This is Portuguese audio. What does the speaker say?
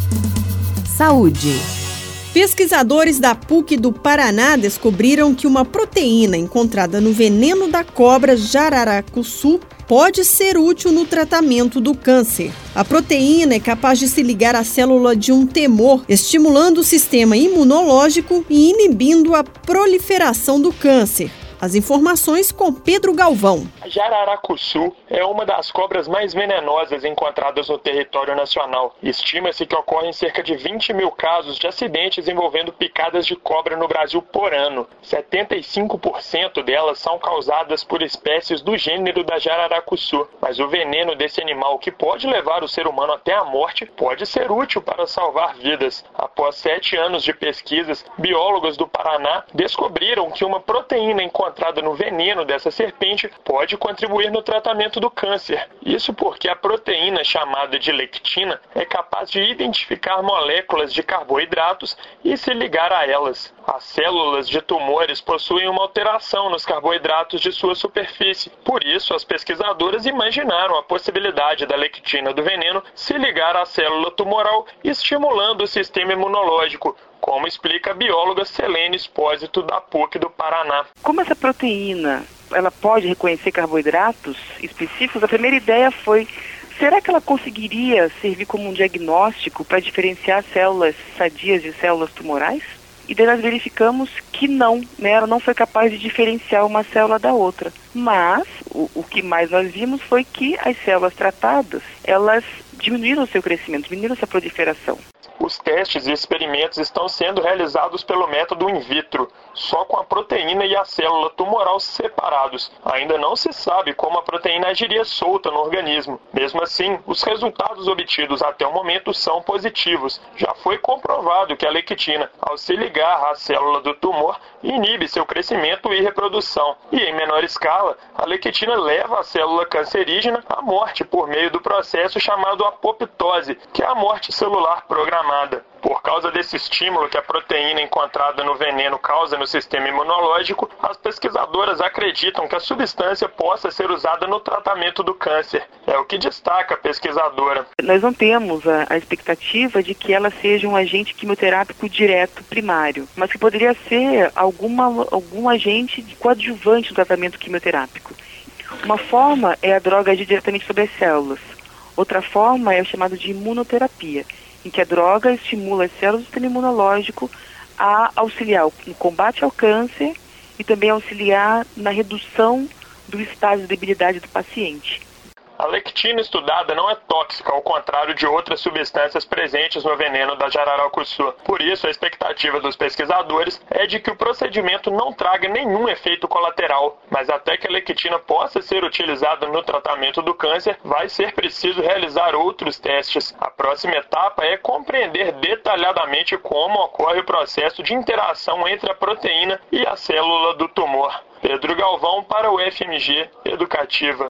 Saúde. Pesquisadores da PUC do Paraná descobriram que uma proteína encontrada no veneno da cobra jararacuçu pode ser útil no tratamento do câncer. A proteína é capaz de se ligar à célula de um tumor, estimulando o sistema imunológico e inibindo a proliferação do câncer. As informações com Pedro Galvão. A jararacuçu é uma das cobras mais venenosas encontradas no território nacional. Estima-se que ocorrem cerca de 20 mil casos de acidentes envolvendo picadas de cobra no Brasil por ano. 75% delas são causadas por espécies do gênero da jararacuçu. Mas o veneno desse animal, que pode levar o ser humano até a morte, pode ser útil para salvar vidas. Após 7 anos de pesquisas, biólogos do Paraná descobriram que uma proteína encontrada no veneno dessa serpente pode contribuir no tratamento do câncer. Isso porque a proteína chamada de lectina é capaz de identificar moléculas de carboidratos e se ligar a elas. As células de tumores possuem uma alteração nos carboidratos de sua superfície. Por isso, as pesquisadoras imaginaram a possibilidade da lectina do veneno se ligar à célula tumoral, estimulando o sistema imunológico, como explica a bióloga Selene Espósito, da PUC do Paraná. Como essa proteína ela pode reconhecer carboidratos específicos, a primeira ideia foi: será que ela conseguiria servir como um diagnóstico para diferenciar células sadias de células tumorais? E daí nós verificamos que não, ela não foi capaz de diferenciar uma célula da outra. Mas o que mais nós vimos foi que as células tratadas, elas diminuíram o seu crescimento, diminuíram a sua proliferação. Os testes e experimentos estão sendo realizados pelo método in vitro, só com a proteína e a célula tumoral separados. Ainda não se sabe como a proteína agiria solta no organismo. Mesmo assim, os resultados obtidos até o momento são positivos. Já foi comprovado que a lectina, ao se ligar à célula do tumor, inibe seu crescimento e reprodução. E em menor escala, a lectina leva a célula cancerígena à morte por meio do processo chamado apoptose, que é a morte celular programada. Por causa desse estímulo que a proteína encontrada no veneno causa no sistema imunológico, as pesquisadoras acreditam que a substância possa ser usada no tratamento do câncer. É o que destaca a pesquisadora. Nós não temos a expectativa de que ela seja um agente quimioterápico direto primário, mas que poderia ser algum agente coadjuvante no tratamento quimioterápico. Uma forma é a droga agir diretamente sobre as células. Outra forma é o chamado de imunoterapia, em que a droga estimula as células do sistema imunológico a auxiliar no combate ao câncer e também auxiliar na redução do estado de debilidade do paciente. A lectina estudada não é tóxica, ao contrário de outras substâncias presentes no veneno da jararacuçu. Por isso, a expectativa dos pesquisadores é de que o procedimento não traga nenhum efeito colateral. Mas até que a lectina possa ser utilizada no tratamento do câncer, vai ser preciso realizar outros testes. A próxima etapa é compreender detalhadamente como ocorre o processo de interação entre a proteína e a célula do tumor. Pedro Galvão para o FMG Educativa.